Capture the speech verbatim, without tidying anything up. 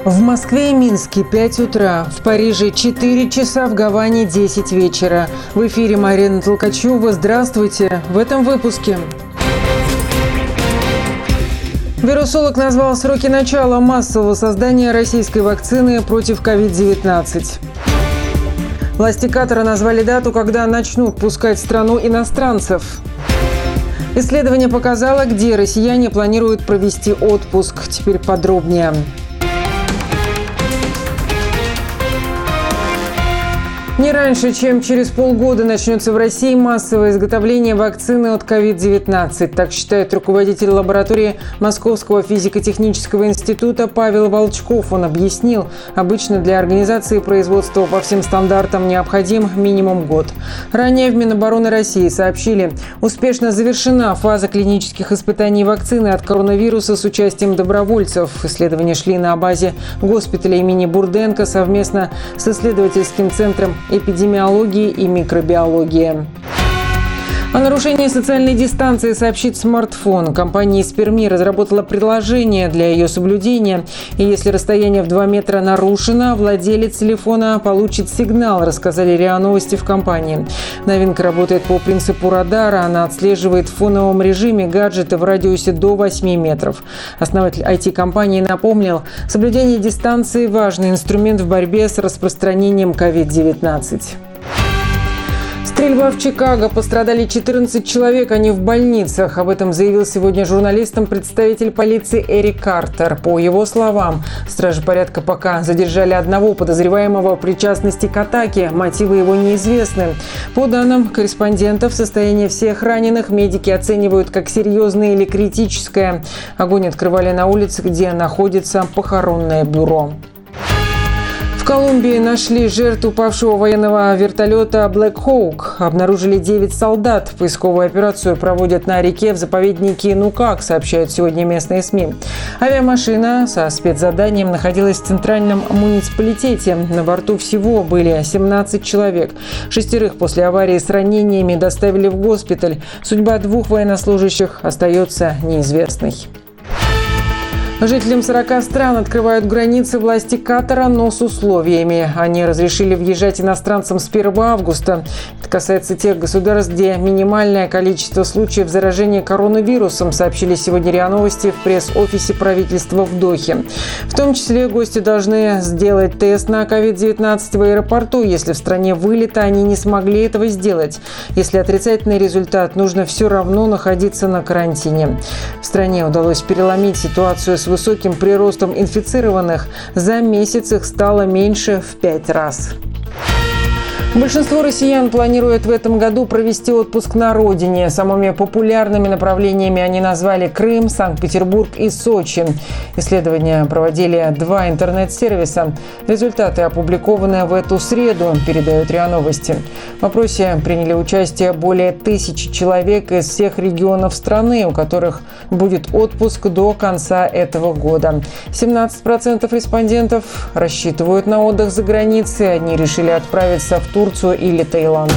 В Москве и Минске пять утра, в Париже четыре часа, в Гаване десять вечера. В эфире Марина Толкачева. Здравствуйте. В этом выпуске. Вирусолог назвал сроки начала массового создания российской вакцины против ковид девятнадцать. Власти Катара назвали дату, когда начнут пускать в страну иностранцев. Исследование показало, где россияне планируют провести отпуск. Теперь подробнее. Не раньше, чем через полгода начнется в России массовое изготовление вакцины от ковид девятнадцать. Так считает руководитель лаборатории Московского физико-технического института Павел Волчков. Он объяснил, обычно для организации производства по всем стандартам необходим минимум год. Ранее в Минобороны России сообщили, успешно завершена фаза клинических испытаний вакцины от коронавируса с участием добровольцев. Исследования шли на базе госпиталя имени Бурденко совместно с исследовательским центром эпидемиологии и микробиологии. О нарушении социальной дистанции сообщит смартфон. Компания из Перми разработала приложение для ее соблюдения. И если расстояние в два метра нарушено, владелец телефона получит сигнал, рассказали РИА Новости в компании. Новинка работает по принципу радара. Она отслеживает в фоновом режиме гаджеты в радиусе до восьми метров. Основатель ай ти-компании напомнил, соблюдение дистанции – важный инструмент в борьбе с распространением ковид девятнадцать. Стрельба в Чикаго. Пострадали четырнадцать человек, они в больницах. Об этом заявил сегодня журналистам представитель полиции Эрик Картер. По его словам, стражи порядка пока задержали одного подозреваемого в причастности к атаке. Мотивы его неизвестны. По данным корреспондентов, состояние всех раненых медики оценивают как серьезное или критическое. Огонь открывали на улице, где находится похоронное бюро. В Колумбии нашли жертву упавшего военного вертолета Black Hawk. Обнаружили девять солдат. Поисковую операцию проводят на реке в заповеднике Нукак, сообщают сегодня местные СМИ. Авиамашина со спецзаданием находилась в центральном муниципалитете. На борту всего были семнадцать человек. Шестерых после аварии с ранениями доставили в госпиталь. Судьба двух военнослужащих остается неизвестной. Жителям сорока стран открывают границы власти Катара, но с условиями. Они разрешили въезжать иностранцам с первого августа. Это касается тех государств, где минимальное количество случаев заражения коронавирусом, сообщили сегодня РИА Новости в пресс-офисе правительства в Дохе. В том числе гости должны сделать тест на ковид девятнадцать в аэропорту. Если в стране вылета они не смогли этого сделать. Если отрицательный результат, нужно все равно находиться на карантине. В стране удалось переломить ситуацию с высоким приростом инфицированных. За месяц их стало меньше в пять раз. Большинство россиян планируют в этом году провести отпуск на родине. Самыми популярными направлениями они назвали Крым, Санкт-Петербург и Сочи. Исследования проводили два интернет-сервиса. Результаты опубликованы в эту среду, передают РИА Новости. В опросе приняли участие более тысячи человек из всех регионов страны, у которых будет отпуск до конца этого года. семнадцать процентов респондентов рассчитывают на отдых за границей. Они решили отправиться в Турцию или Таиланд.